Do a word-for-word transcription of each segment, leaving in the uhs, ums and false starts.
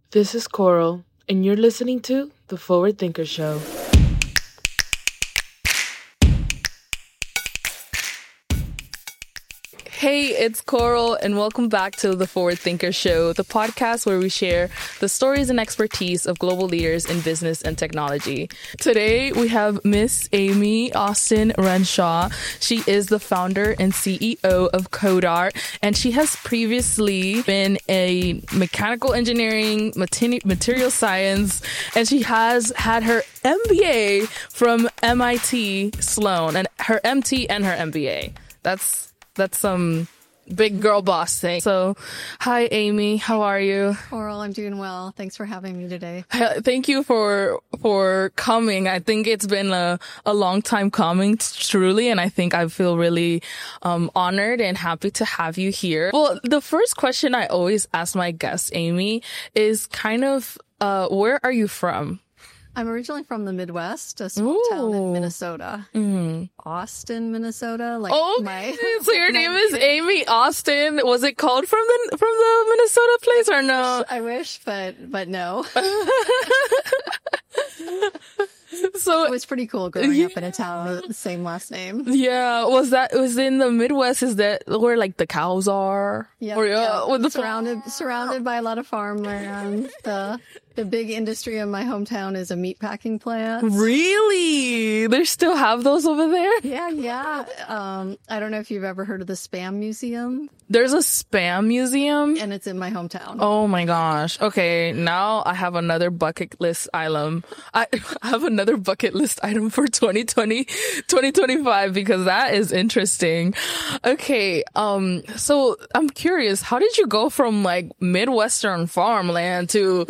This is Coral, and you're listening to The Forward Thinker Show. Hey, it's Coral, and welcome back to the Forward Thinker Show, the podcast where we share the stories and expertise of global leaders in business and technology. Today, we have Miss Amy Austin Renshaw. She is the founder and C E O of CodeArt, and she has previously been a mechanical engineering, materi- material science, and she has had her M B A from M I T Sloan, and her M T and her M B A. That's That's some big girl boss thing. So, hi, Amy. How are you? Coral, I'm doing well. Thanks for having me today. Thank you for for coming. I think it's been a, a long time coming, truly, and I think I feel really um, honored and happy to have you here. Well, the first question I always ask my guests, Amy, is kind of, uh, where are you from? I'm originally from the Midwest, a small Ooh. town in Minnesota. Mm-hmm. Austin, Minnesota. Like oh, my, so your name is Amy Austin. Was it called from the from the Minnesota place or no? I wish, but but no. So it was pretty cool growing yeah. up in a town with the same last name. Yeah, was that was in the Midwest? Is that where like the cows are? Yeah, or, yeah. Uh, with the surrounded surrounded by a lot of farmland. The the big industry in my hometown is a meatpacking plant. Really? They still have those over there? Yeah, yeah. Um, I don't know if you've ever heard of the Spam Museum. There's a Spam Museum? And it's in my hometown. Oh my gosh. Okay, now I have another bucket list item. I have another bucket list item for twenty twenty, twenty twenty-five because that is interesting. Okay, um, so I'm curious, how did you go from like Midwestern farmland to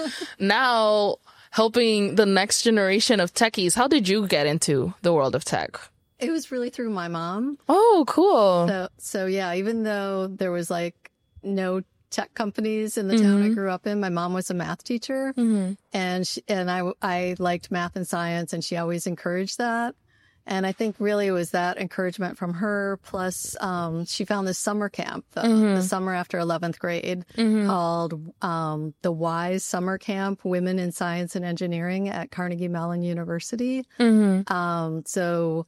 now helping the next generation of techies? How did you get into the world of tech? It was really through my mom. Oh, cool. So, so yeah, even though there was like no tech companies in the mm-hmm. town I grew up in, my mom was a math teacher mm-hmm. and she, and I, I liked math and science and she always encouraged that. And I think really it was that encouragement from her. Plus, um, she found this summer camp the, mm-hmm. the summer after eleventh grade mm-hmm. called um, the WISE Summer Camp, Women in Science and Engineering at Carnegie Mellon University. Mm-hmm. Um, so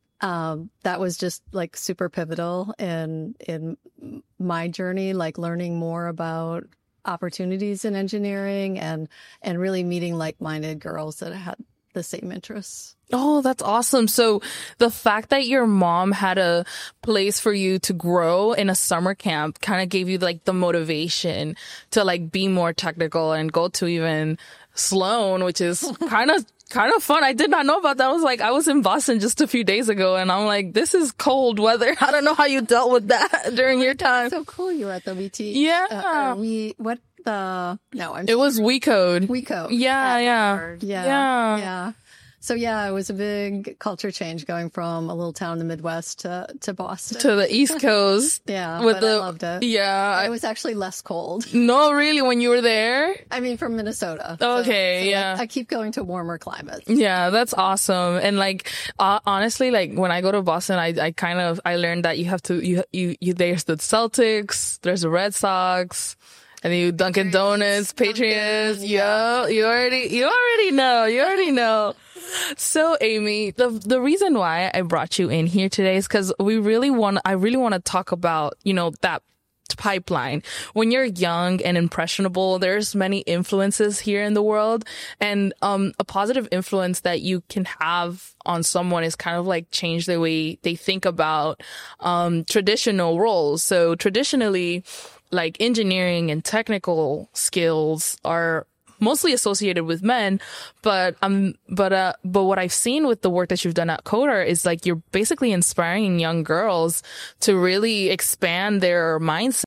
um, that was just like super pivotal in in my journey, like learning more about opportunities in engineering and and really meeting like-minded girls that had the same interests. Oh, that's awesome. So the fact that your mom had a place for you to grow in a summer camp kind of gave you like the motivation to like be more technical and go to even Sloan, which is kind of kind of fun. I did not know about that. I was like, I was in Boston just a few days ago and I'm like, this is cold weather. I don't know how you dealt with that during your time. So cool. You were at the W T. Yeah. Uh, we, what the, no, I'm It was WeCode. WeCode. Yeah, yeah. Yeah. Yeah. Yeah. So yeah, it was a big culture change going from a little town in the Midwest to, to Boston. To the East Coast. Yeah, with but the, I loved it. Yeah. It was actually less cold. No, really, when you were there? I mean, from Minnesota. Okay, so, so yeah. I, I keep going to warmer climates. Yeah, that's awesome. And like, uh, honestly, like when I go to Boston, I, I kind of, I learned that you have to, you, you, you, there's the Celtics, there's the Red Sox. And then you Dunkin' Donuts, Patriots. Yeah, you already, you already know. You already know. So, Amy, the the reason why I brought you in here today is because we really want. I really want to talk about, you know, that pipeline. When you're young and impressionable, there's many influences here in the world, and um, a positive influence that you can have on someone is kind of like change the way they think about um, traditional roles. So, traditionally, like engineering and technical skills are mostly associated with men, but um, but uh, but what I've seen with the work that you've done at CodeArt is like you're basically inspiring young girls to really expand their mindset.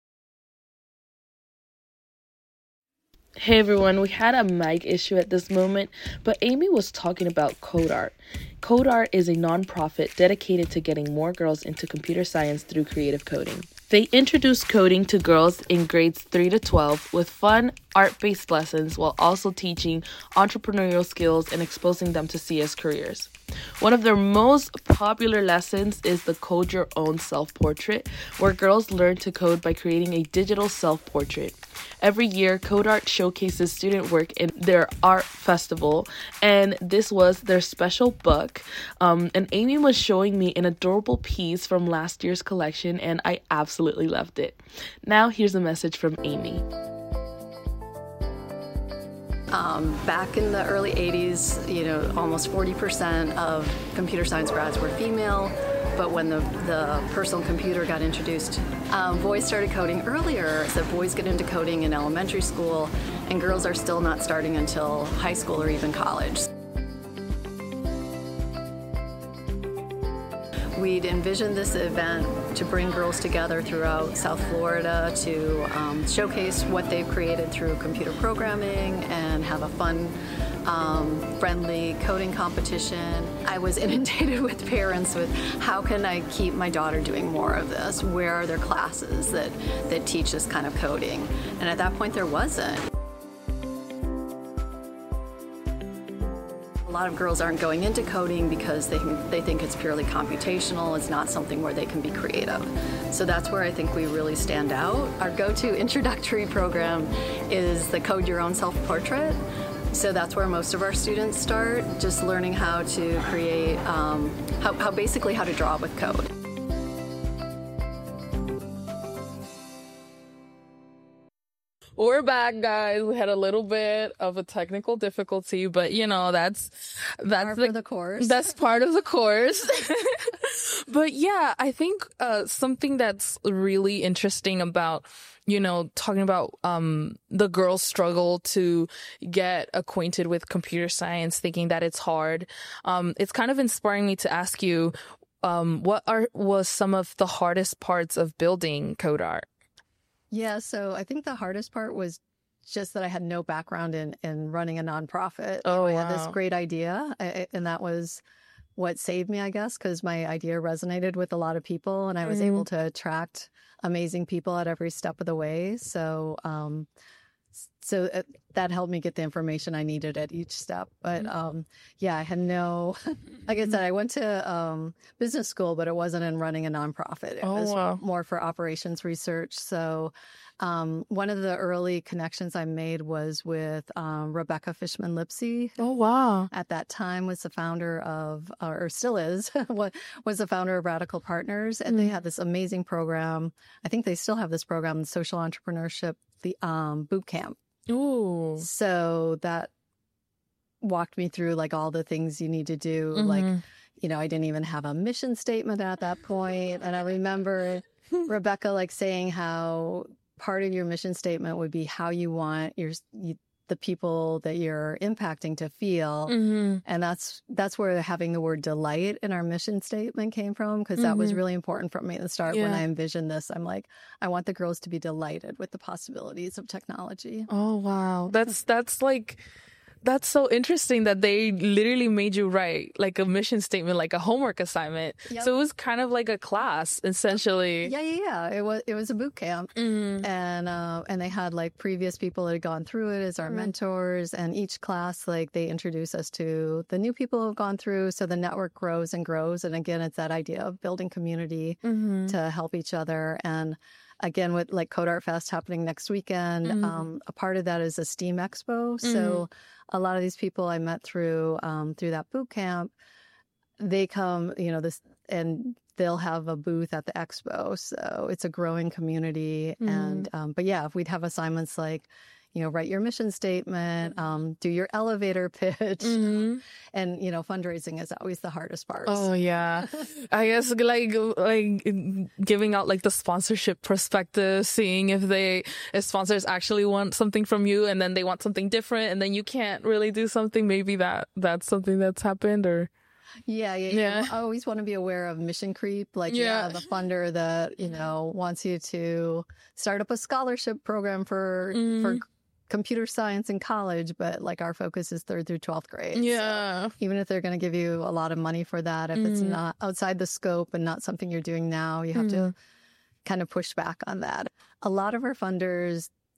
Hey everyone, we had a mic issue at this moment, but Amy was talking about CodeArt. CodeArt is a nonprofit dedicated to getting more girls into computer science through creative coding. They introduce coding to girls in grades three to twelve with fun, art-based lessons while also teaching entrepreneurial skills and exposing them to C S careers. One of their most popular lessons is the Code Your Own Self-Portrait, where girls learn to code by creating a digital self-portrait. Every year, Code Art showcases student work in their art festival, and this was their special book. Um, and Amy was showing me an adorable piece from last year's collection, and I absolutely loved it. Now, here's a message from Amy. Um, back in the early eighties, you know, almost forty percent of computer science grads were female. But when the, the personal computer got introduced, um, boys started coding earlier. So boys get into coding in elementary school, and girls are still not starting until high school or even college. We'd envisioned this event to bring girls together throughout South Florida to um, showcase what they've created through computer programming and have a fun, um, friendly coding competition. I was inundated with parents with how can I keep my daughter doing more of this? Where are there classes that, that teach this kind of coding? And at that point there wasn't. A lot of girls aren't going into coding because they, they think it's purely computational. It's not something where they can be creative. So that's where I think we really stand out. Our go-to introductory program is the Code Your Own Self-Portrait. So that's where most of our students start, just learning how to create, um, how, how basically how to draw with code. We're back, guys. We had a little bit of a technical difficulty, but you know, that's, that's Part the, of the course. That's part of the course. But yeah, I think, uh, something that's really interesting about, you know, talking about, um, the girls' struggle to get acquainted with computer science, thinking that it's hard. Um, it's kind of inspiring me to ask you, um, what are, was some of the hardest parts of building Code Art? Yeah, so I think the hardest part was just that I had no background in, in running a nonprofit. Oh, I wow. had this great idea, I, and that was what saved me, I guess, because my idea resonated with a lot of people, and I was Mm-hmm. able to attract amazing people at every step of the way. So, um, so it, that helped me get the information I needed at each step. But um, yeah, I had no, like I said, I went to um, business school, but it wasn't in running a nonprofit. It Oh, was wow. more for operations research. So um, one of the early connections I made was with um, Rebecca Fishman Lipsey. Oh, wow. At that time was the founder of, or still is, was the founder of Radical Partners. And they had this amazing program. I think they still have this program, Social Entrepreneurship, the um, boot camp. Ooh. So that walked me through like all the things you need to do. Mm-hmm. Like, you know, I didn't even have a mission statement at that point. And I remember Rebecca like saying how part of your mission statement would be how you want your, you, the people that you're impacting to feel. Mm-hmm. And that's, that's where having the word delight in our mission statement came from. Because that was Mm-hmm. really important for me at the start. When Yeah. I envisioned this, I'm like, I want the girls to be delighted with the possibilities of technology. Oh, wow. That's, that's like, that's so interesting that they literally made you write like a mission statement, like a homework assignment. Yep. So it was kind of like a class, essentially. Yeah, yeah, yeah. It was it was a boot camp, Mm-hmm. and uh, and they had like previous people that had gone through it as our Mm-hmm. mentors, and each class like they introduce us to the new people who have gone through, so the network grows and grows. And again, it's that idea of building community Mm-hmm. to help each other. And again, with like Code Art Fest happening next weekend, Mhm. um, a part of that is a STEAM Expo. So a lot of these people I met through um, through that boot camp, they come, you know, this and they'll have a booth at the expo. So it's a growing community. Mhm. And um, but yeah, if we'd have assignments like, you know, write your mission statement, um, do your elevator pitch, Mm-hmm. and you know, fundraising is always the hardest part. Oh yeah, I guess like like giving out like the sponsorship perspective, seeing if they if sponsors actually want something from you, and then they want something different, and then you can't really do something. Maybe that that's something that's happened, or Yeah, yeah, Yeah. yeah. I always want to be aware of mission creep. Like, Yeah. yeah, the funder that, you know, wants you to start up a scholarship program for Mhm. for computer science in college, but like our focus is third through twelfth grade. So yeah. even if they're going to give you a lot of money for that, if it's Mhm. not outside the scope and not something you're doing now, you have Mhm. to kind of push back on that. A lot of our funders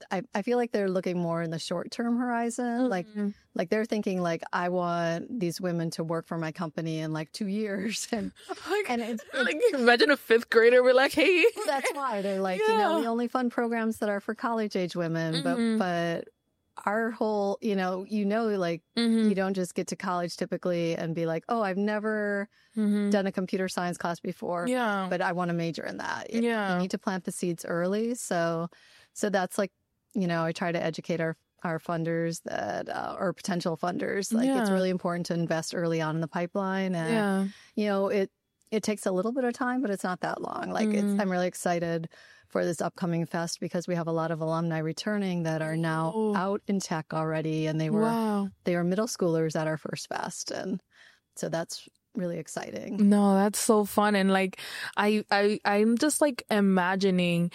I, I feel like they're looking more in the short term horizon. Like, Mm-hmm. like they're thinking like, I want these women to work for my company in like two years. And, Like, and it's, like imagine a fifth grader be like, hey. that's why they're like, you know, Yeah. we only fund programs that are for college age women, Mhm. but, but our whole, you know, you know, like Mhm. you don't just get to college typically and be like, oh, I've never Mhm. done a computer science class before, Yeah. but I want to major in that. Y- Yeah. You need to plant the seeds early. So, so that's like, you know, I try to educate our, our funders that, uh, or potential funders, like it's Yeah. really important to invest early on in the pipeline. And, Yeah. you know, it, it takes a little bit of time, but it's not that long. Like Mhm. it's, I'm really excited for this upcoming fest because we have a lot of alumni returning that are now Oh. out in tech already. And they were, Wow. they were middle schoolers at our first fest. And so that's really exciting. No, that's so fun. And like, I, I, I'm just like imagining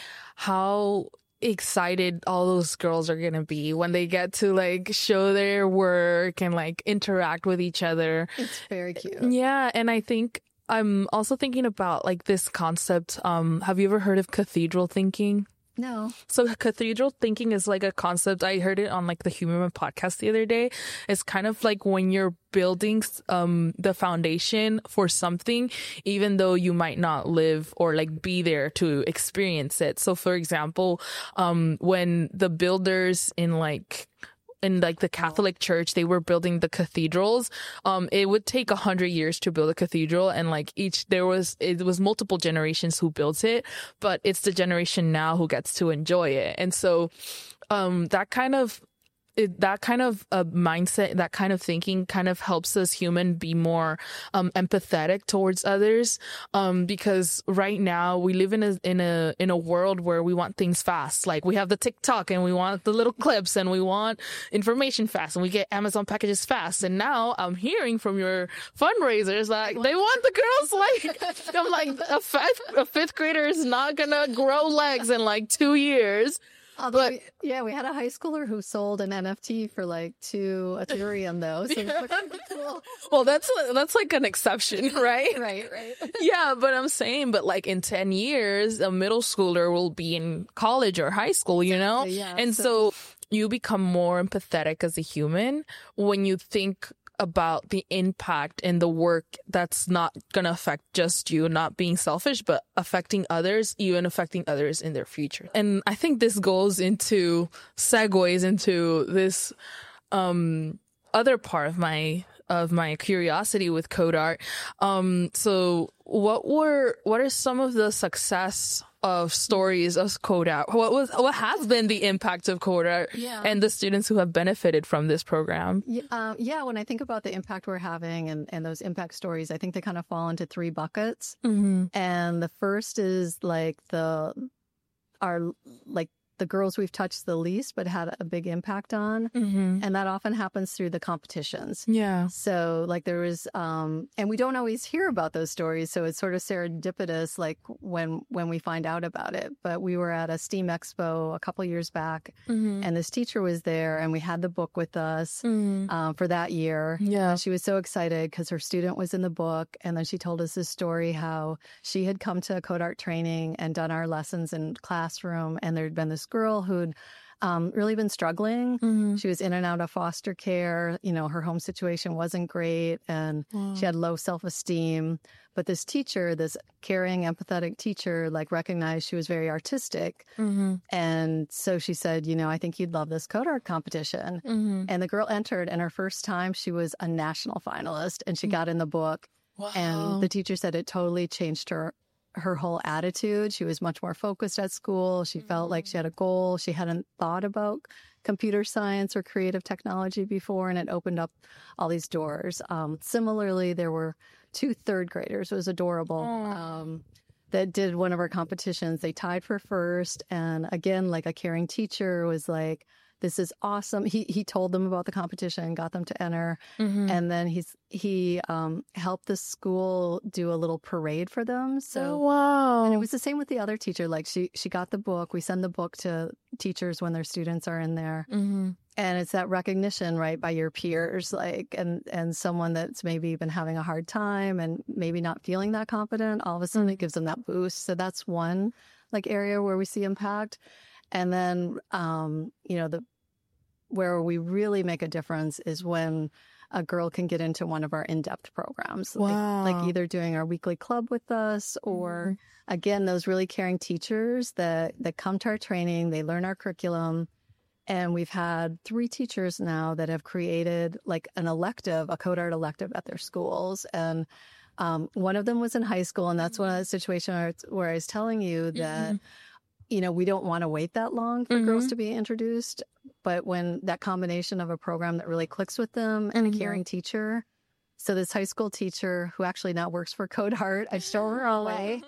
how excited all those girls are going to be when they get to like show their work and like interact with each other. It's very cute. Yeah. And I think I'm also thinking about like this concept. Um, have you ever heard of cathedral thinking? No. So cathedral thinking is like a concept. I heard it on like the Human podcast the other day. It's kind of like when you're building um the foundation for something, even though you might not live or like be there to experience it. So for example, um when the builders in like in like the Catholic Church, they were building the cathedrals. Um, it would take a hundred years to build a cathedral, and like each there was it was multiple generations who built it, but it's the generation now who gets to enjoy it. And so, um, that kind of it, that kind of uh, mindset, that kind of thinking, kind of helps us human be more um, empathetic towards others. Um, because right now we live in a in a in a world where we want things fast. Like we have the TikTok and we want the little clips and we want information fast and we get Amazon packages fast. And now I'm hearing from your fundraisers like they want the girls like I'm like a fifth a fifth grader is not gonna grow legs in like two years. Although But- we, yeah, we had a high schooler who sold an N F T for like two Ethereum though. So it's pretty cool. Well, that's that's like an exception, right? Right, right. Yeah, but I'm saying, but like in ten years, a middle schooler will be in college or high school, you know? Exactly, yeah. And So- so you become more empathetic as a human when you think about the impact and the work that's not going to affect just you, not being selfish, but affecting others, even affecting others in their future. And I think this goes into, segues into this, um, other part of my, of my curiosity with code art. Um, so what were, what are some of the success of stories of code art? What was, what has been the impact of code art Yeah. and the students who have benefited from this program? Yeah, um, yeah, when I think about the impact we're having and, and those impact stories, I think they kind of fall into three buckets. Mm-hmm. And the first is like the, our, like the girls we've touched the least, but had a big impact on. Mm-hmm. And that often happens through the competitions. Yeah. So like there was, um, and we don't always hear about those stories. So it's sort of serendipitous, like when, when we find out about it. But we were at a STEAM Expo a couple years back Mm-hmm. and this teacher was there and we had the book with us, Mm-hmm. um, for that year. Yeah. She was so excited because her student was in the book. And then she told us this story, how she had come to code art training and done our lessons in classroom. And there'd been this girl who'd um, really been struggling. Mm-hmm. She was in and out of foster care. You know, her home situation wasn't great and Wow. she had low self-esteem. But this teacher, this caring, empathetic teacher, like recognized she was very artistic. Mm-hmm. And so she said, you know, I think you'd love this code art competition. Mm-hmm. And the girl entered, and her first time she was a national finalist and she got in the book. Wow. And the teacher said it totally changed her her whole attitude. She was much more focused at school. She felt like she had a goal. She hadn't thought about computer science or creative technology before, and it opened up all these doors. Um, similarly, there were two third graders. It was adorable. Um, that did one of our competitions. They tied for first. And again, like a caring teacher was like, this is awesome. He he told them about the competition, got them to enter. Mm-hmm. And then he's he um, helped the school do a little parade for them. So Oh, wow. and it was the same with the other teacher. Like she she got the book. We send the book to teachers when their students are in there. Mm-hmm. And it's that recognition, right, by your peers, like, and, and someone that's maybe been having a hard time and maybe not feeling that confident, all of a sudden it gives them that boost. So that's one, like, area where we see impact. And then, um, you know, the where we really make a difference is when a girl can get into one of our in-depth programs. Wow. Like, like either doing our weekly club with us or, mm-hmm. again, those really caring teachers that, that come to our training, they learn our curriculum. And we've had three teachers now that have created like an elective, a code art elective at their schools. And um, one of them was in high school. And that's one of the situations where I was telling you that, mm-hmm. you know, we don't want to wait that long for mm-hmm. girls to be introduced. But when that combination of a program that really clicks with them and mm-hmm. a caring teacher. So this high school teacher who actually now works for Code Art, I show her away.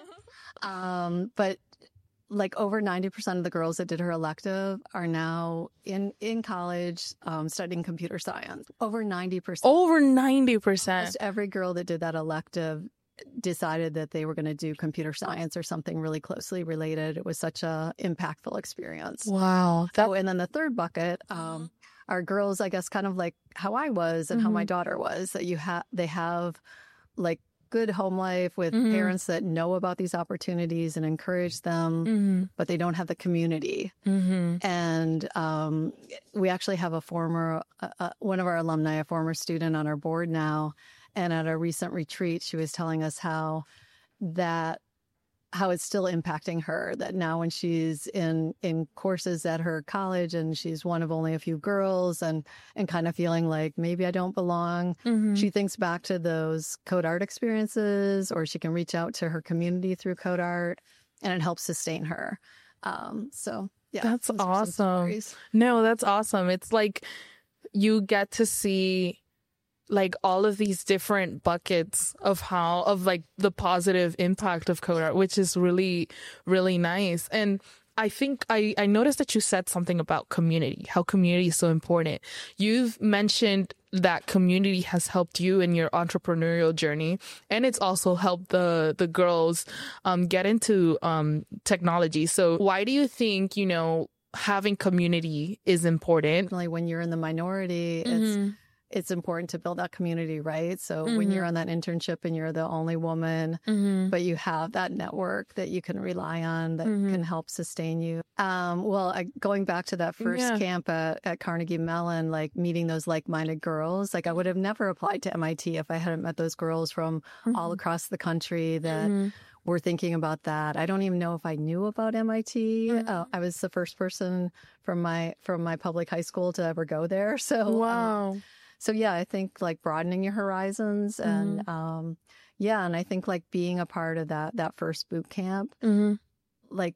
Um, but like over ninety percent of the girls that did her elective are now in, in college, um, studying computer science. Over ninety percent. Over ninety percent. Almost every girl that did that elective decided that they were going to do computer science or something really closely related. It was such a impactful experience. Wow. That- oh, and then the third bucket, um, are girls, I guess, kind of like how I was and mm-hmm. how my daughter was, that you have, they have like good home life with mm-hmm. parents that know about these opportunities and encourage them, mm-hmm. but they don't have the community. Mm-hmm. And um, we actually have a former, uh, uh, one of our alumni, a former student on our board now. And at a recent retreat, she was telling us how that, how it's still impacting her, that now when she's in, in courses at her college and she's one of only a few girls and, and kind of feeling like maybe I don't belong, mm-hmm. she thinks back to those Code Art experiences, or she can reach out to her community through Code Art, and it helps sustain her. Um, so yeah. That's awesome. No, that's awesome. It's like you get to see like all of these different buckets of how, of like the positive impact of Code Art, which is really, really nice. And I think I, I noticed that you said something about community, how community is so important. You've mentioned that community has helped you in your entrepreneurial journey, and it's also helped the, the girls, um, get into, um, technology. So why do you think, you know, having community is important? When you're in the minority, mm-hmm. it's, it's important to build that community, right? So mm-hmm. when you're on that internship and you're the only woman, mm-hmm. but you have that network that you can rely on that mm-hmm. can help sustain you. Um, well, I, going back to that first yeah. camp at, at Carnegie Mellon, like meeting those like-minded girls, like I would have never applied to M I T if I hadn't met those girls from mm-hmm. all across the country that mm-hmm. were thinking about that. I don't even know if I knew about M I T. Mm-hmm. Uh, I was the first person from my, from my public high school to ever go there. So, wow. Um, So yeah, I think like broadening your horizons and, mm-hmm. um, yeah. And I think like being a part of that, that first boot camp, mm-hmm. like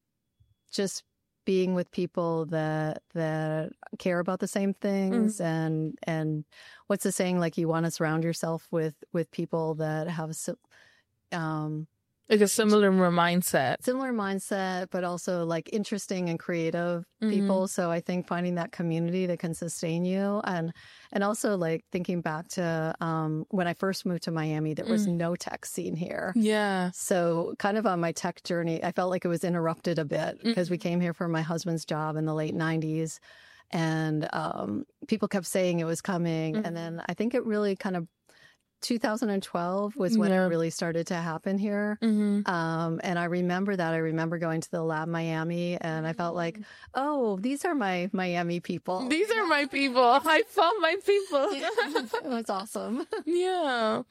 just being with people that, that care about the same things mm-hmm. and, and what's the saying? Like you want to surround yourself with, with people that have, um, like a similar mindset. Similar mindset, but also like interesting and creative mm-hmm. people. So I think finding that community that can sustain you, and and also like thinking back to um, when I first moved to Miami, there was mm. no tech scene here. Yeah. So kind of on my tech journey, I felt like it was interrupted a bit mm. because we came here for my husband's job in the late nineties. And um, people kept saying it was coming. Mm. And then I think it really kind of two thousand twelve was when yeah. it really started to happen here. Mm-hmm. Um, and I remember that. I remember going to the Lab Miami and I felt like, oh, these are my Miami people. These are my people. I found my people. Yeah. It was awesome. Yeah.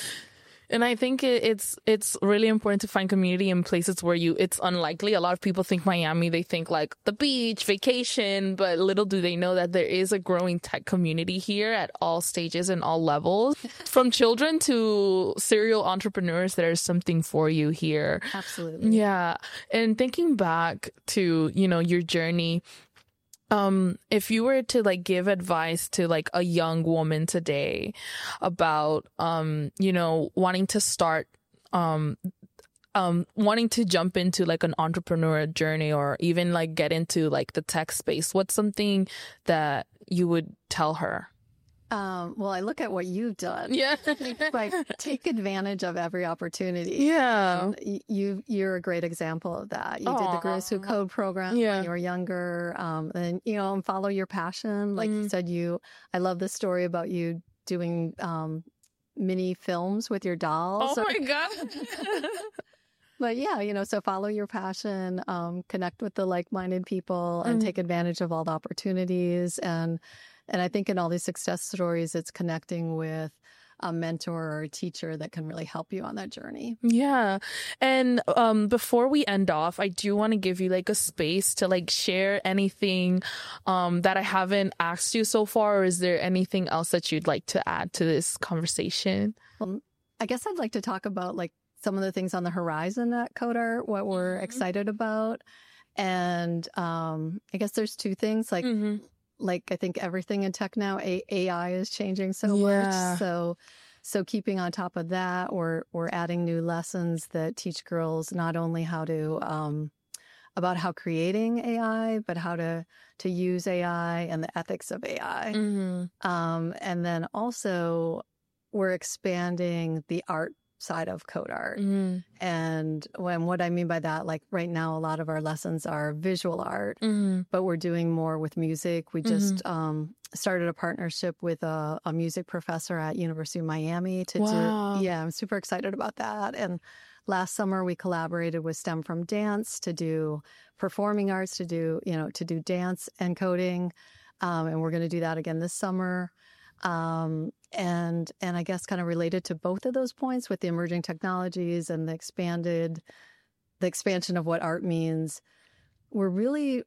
And I think it, it's it's really important to find community in places where you, it's unlikely. A lot of people think Miami, they think like the beach, vacation, but little do they know that there is a growing tech community here at all stages and all levels. From children to serial entrepreneurs, there's something for you here. Absolutely. Yeah. And thinking back to, you know, your journey, Um, if you were to like give advice to like a young woman today about, um, you know, wanting to start, um, um, wanting to jump into like an entrepreneurial journey or even like get into like the tech space, what's something that you would tell her? Um, well, I look at what you've done. Yeah. Like, take advantage of every opportunity. Yeah. And you, you're a great example of that. You Aww. did the Girls Who Code program yeah. when you were younger. Um, and, you know, and follow your passion. Like mm. you said, you, I love the story about you doing, um, mini films with your dolls. Oh my God. but yeah, you know, so follow your passion, um, connect with the like-minded people, and Mm. take advantage of all the opportunities. And and I think in all these success stories, it's connecting with a mentor or a teacher that can really help you on that journey. Yeah. And um before we end off, I do want to give you like a space to like share anything um that I haven't asked you so far, or is there anything else that you'd like to add to this conversation? Well, I guess I'd like to talk about like some of the things on the horizon at CodeArt, what we're Mhm. excited about. And um I guess there's two things like Mm-hmm. like I think everything in tech now, A- AI is changing so Yeah. much. So so keeping on top of that, or or adding new lessons that teach girls not only how to um about how creating A I, but how to to use A I and the ethics of A I. Mm-hmm. Um, and then also we're expanding the art side of CodeArt. Mm-hmm. And when what I mean by that, like right now, a lot of our lessons are visual art, Mm-hmm. but we're doing more with music. We just um, started a partnership with a, a music professor at University of Miami to Wow. do. Yeah, I'm super excited about that. And last summer we collaborated with STEM from Dance to do performing arts, to do you know to do dance encoding, um, and we're going to do that again this summer. Um, and and I guess kind of related to both of those points with the emerging technologies and the expanded the expansion of what art means, we're really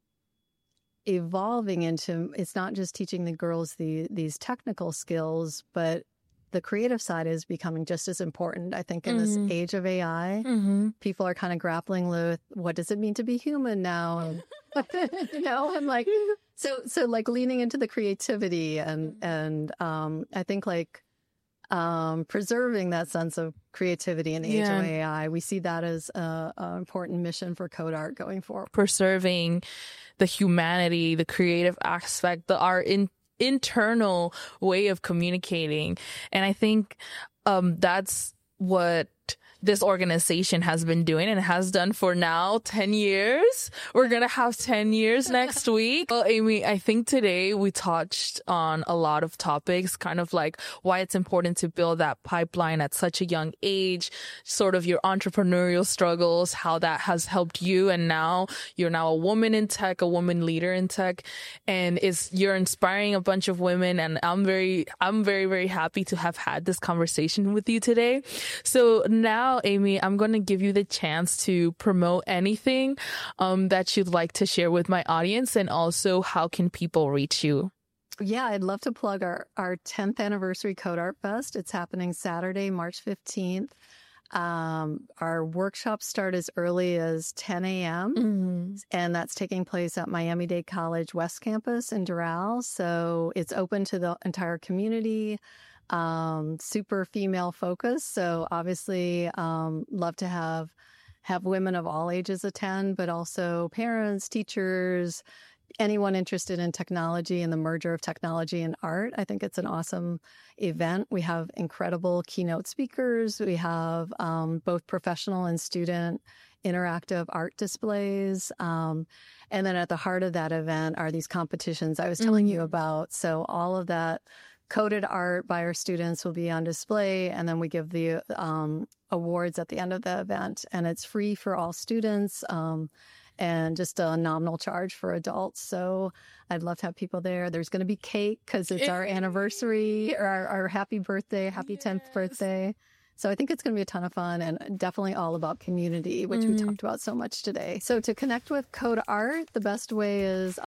evolving into, it's not just teaching the girls the these technical skills, but the creative side is becoming just as important. I think in Mhm. this age of A I, Mm-hmm. people are kind of grappling with what does it mean to be human now? And, you know, and like, so, so like leaning into the creativity and, and, um, I think like, um, preserving that sense of creativity in the age Yeah. of A I, we see that as a, a important mission for CodeArt going forward. Preserving the humanity, the creative aspect, the our in, internal way of communicating. And I think um, that's what this organization has been doing and has done for now ten years. We're going to have ten years next week. Well, Amy, I think today we touched on a lot of topics, kind of like why it's important to build that pipeline at such a young age, sort of your entrepreneurial struggles, how that has helped you. And now you're now a woman in tech, a woman leader in tech, and it's, you're inspiring a bunch of women. And I'm very, I'm very, very happy to have had this conversation with you today. So now, Amy, I'm going to give you the chance to promote anything um, that you'd like to share with my audience, and also how can people reach you? Yeah, I'd love to plug our, our tenth anniversary CodeArt Fest. It's happening Saturday, March fifteenth. Um, our workshops start as early as ten a.m. Mm-hmm. and that's taking place at Miami-Dade College West Campus in Doral. So it's open to the entire community. Um, super female focused. So obviously, um, love to have, have women of all ages attend, but also parents, teachers, anyone interested in technology and the merger of technology and art. I think it's an awesome event. We have incredible keynote speakers. We have, um, both professional and student interactive art displays. Um, and then at the heart of that event are these competitions I was telling Mhm. you about. So all of that coded art by our students will be on display, and then we give the um, awards at the end of the event, and it's free for all students, um, and just a nominal charge for adults. So I'd love to have people there. There's going to be cake because it's our anniversary, or our, our happy birthday, happy tenth Yes. birthday. So I think it's going to be a ton of fun, and definitely all about community, which we Mhm. talked about so much today. So to connect with CodeArt, the best way is